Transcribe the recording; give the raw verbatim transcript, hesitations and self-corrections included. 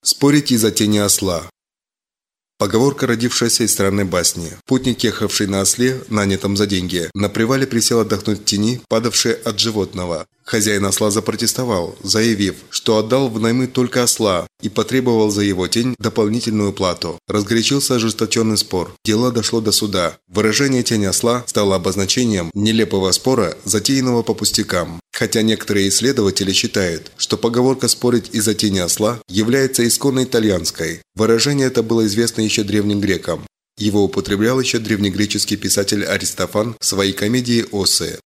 Спорить из-за тени осла. Поговорка, родившаяся из странной басни. Путник, ехавший на осле, нанятом за деньги, на привале присел отдохнуть в тени, падавшей от животного. Хозяин осла запротестовал, заявив, что отдал в наймы только осла и потребовал за его тень дополнительную плату. Разгорячился ожесточенный спор. Дело дошло до суда. Выражение «тень осла» стало обозначением нелепого спора, затеянного по пустякам. Хотя некоторые исследователи считают, что поговорка «спорить из-за тени осла» является исконно итальянской. Выражение это было известно еще древним грекам. Его употреблял еще древнегреческий писатель Аристофан в своей комедии «Осы».